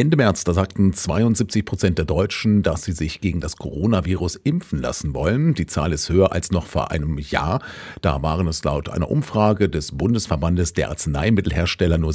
Ende März, da sagten 72% der Deutschen, dass sie sich gegen das Coronavirus impfen lassen wollen. Die Zahl ist höher als noch vor einem Jahr. Da waren es laut einer Umfrage des Bundesverbandes der Arzneimittelhersteller nur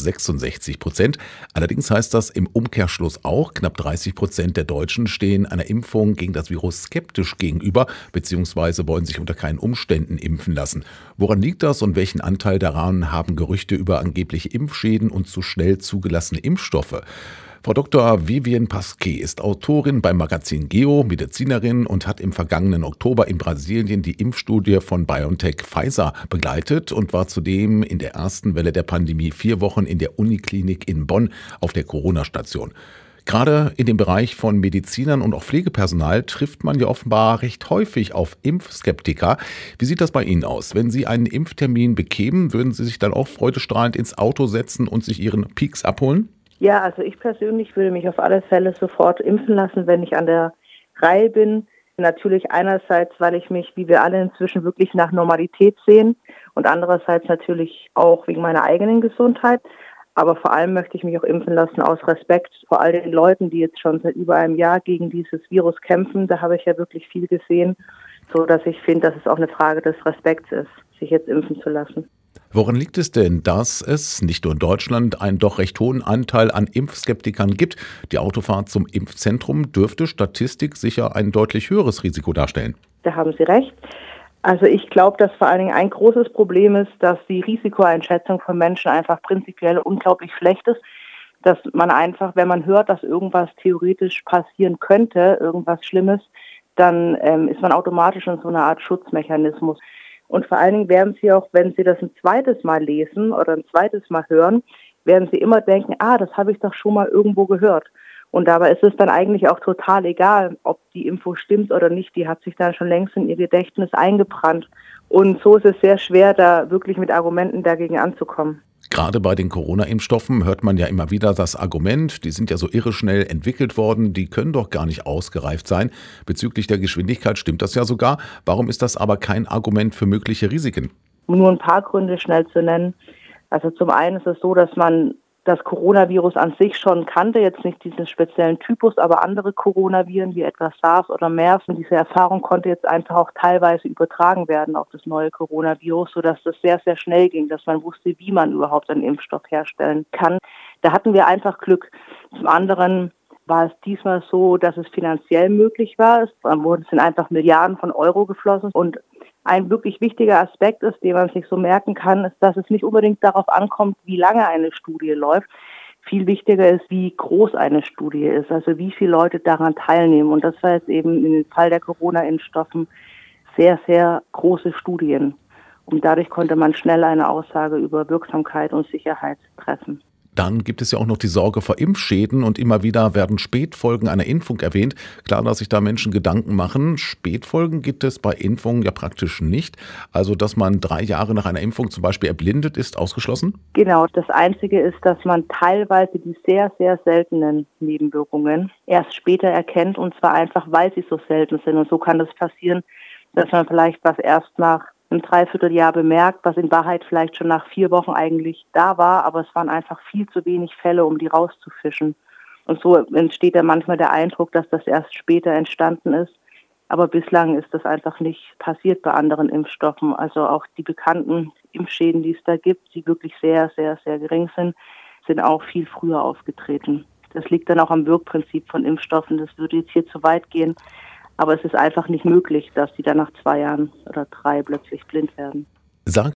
66%. Allerdings heißt das im Umkehrschluss auch, knapp 30% der Deutschen stehen einer Impfung gegen das Virus skeptisch gegenüber, beziehungsweise wollen sich unter keinen Umständen impfen lassen. Woran liegt das und welchen Anteil daran haben Gerüchte über angebliche Impfschäden und zu schnell zugelassene Impfstoffe? Frau Dr. Vivienne Pasquet ist Autorin beim Magazin Geo, Medizinerin und hat im vergangenen Oktober in Brasilien die Impfstudie von BioNTech Pfizer begleitet und war zudem in der ersten Welle der Pandemie 4 Wochen in der Uniklinik in Bonn auf der Corona-Station. Gerade in dem Bereich von Medizinern und auch Pflegepersonal trifft man ja offenbar recht häufig auf Impfskeptiker. Wie sieht das bei Ihnen aus? Wenn Sie einen Impftermin bekämen, würden Sie sich dann auch freudestrahlend ins Auto setzen und sich Ihren Pieks abholen? Ja, also ich persönlich würde mich auf alle Fälle sofort impfen lassen, wenn ich an der Reihe bin. Natürlich einerseits, weil ich mich, wie wir alle inzwischen, wirklich nach Normalität sehen und andererseits natürlich auch wegen meiner eigenen Gesundheit. Aber vor allem möchte ich mich auch impfen lassen aus Respekt vor all den Leuten, die jetzt schon seit über einem Jahr gegen dieses Virus kämpfen. Da habe ich ja wirklich viel gesehen, so dass ich finde, dass es auch eine Frage des Respekts ist, sich jetzt impfen zu lassen. Woran liegt es denn, dass es nicht nur in Deutschland einen doch recht hohen Anteil an Impfskeptikern gibt? Die Autofahrt zum Impfzentrum dürfte statistisch sicher ein deutlich höheres Risiko darstellen. Da haben Sie recht. Also ich glaube, dass vor allen Dingen ein großes Problem ist, dass die Risikoeinschätzung von Menschen einfach prinzipiell unglaublich schlecht ist. Dass man einfach, wenn man hört, dass irgendwas theoretisch passieren könnte, irgendwas Schlimmes, dann ist man automatisch in so einer Art Schutzmechanismus. Und vor allen Dingen werden Sie auch, wenn Sie das ein zweites Mal lesen oder ein zweites Mal hören, werden Sie immer denken, das habe ich doch schon mal irgendwo gehört. Und dabei ist es dann eigentlich auch total egal, ob die Info stimmt oder nicht. Die hat sich dann schon längst in Ihr Gedächtnis eingebrannt. Und so ist es sehr schwer, da wirklich mit Argumenten dagegen anzukommen. Gerade bei den Corona-Impfstoffen hört man ja immer wieder das Argument, die sind ja so irre schnell entwickelt worden, die können doch gar nicht ausgereift sein. Bezüglich der Geschwindigkeit stimmt das ja sogar. Warum ist das aber kein Argument für mögliche Risiken? Um nur ein paar Gründe schnell zu nennen. Also zum einen ist es so, dass man das Coronavirus an sich schon kannte, jetzt nicht diesen speziellen Typus, aber andere Coronaviren wie etwa SARS oder MERS. Und diese Erfahrung konnte jetzt einfach auch teilweise übertragen werden auf das neue Coronavirus, sodass das sehr, sehr schnell ging, dass man wusste, wie man überhaupt einen Impfstoff herstellen kann. Da hatten wir einfach Glück. Zum anderen war es diesmal so, dass es finanziell möglich war. Es sind einfach Milliarden von Euro geflossen und ein wirklich wichtiger Aspekt ist, den man sich so merken kann, ist, dass es nicht unbedingt darauf ankommt, wie lange eine Studie läuft. Viel wichtiger ist, wie groß eine Studie ist, also wie viele Leute daran teilnehmen. Und das war jetzt eben im Fall der Corona-Impfstoffen sehr, sehr große Studien. Und dadurch konnte man schnell eine Aussage über Wirksamkeit und Sicherheit treffen. Dann gibt es ja auch noch die Sorge vor Impfschäden und immer wieder werden Spätfolgen einer Impfung erwähnt. Klar, dass sich da Menschen Gedanken machen. Spätfolgen gibt es bei Impfungen ja praktisch nicht. Also, dass man 3 Jahre nach einer Impfung zum Beispiel erblindet, ist ausgeschlossen? Genau, das Einzige ist, dass man teilweise die sehr, sehr seltenen Nebenwirkungen erst später erkennt und zwar einfach, weil sie so selten sind. Und so kann das passieren, dass man vielleicht was erst nach ein Dreivierteljahr bemerkt, was in Wahrheit vielleicht schon nach 4 Wochen eigentlich da war, aber es waren einfach viel zu wenig Fälle, um die rauszufischen. Und so entsteht dann manchmal der Eindruck, dass das erst später entstanden ist. Aber bislang ist das einfach nicht passiert bei anderen Impfstoffen. Also auch die bekannten Impfschäden, die es da gibt, die wirklich sehr, sehr, sehr gering sind auch viel früher aufgetreten. Das liegt dann auch am Wirkprinzip von Impfstoffen. Das würde jetzt hier zu weit gehen. Aber es ist einfach nicht möglich, dass die dann nach 2 Jahren oder 3 plötzlich blind werden. Sagt